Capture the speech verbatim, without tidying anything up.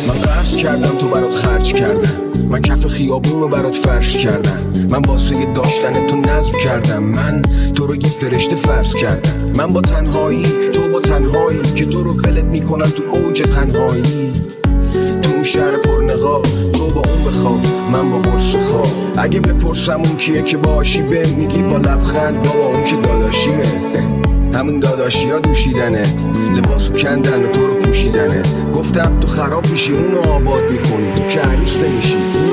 من قرض کردم تو برات خرج کردم، من کف خیابون رو برات فرش کردم، من واسه داشتن تو نظم کردم، من تو رو یه فرشته فرض کردم. من با تنهایی تو با تنهایی که تو رو ولت میکنم تو اوج تنهایی، تو اون شهر پرنقاب تو با اون بخواب من با قرص خواب. اگه بپرسم اون کیه که باشی به میگی با لبخند بابا اون که داداشیمه، همون داداشی ها دوشیدنه، لباسو کندن و تو رو پوشیدنه. گفتم تو خراب میشی اونو آباد میکنی، تو که عروس نمیشی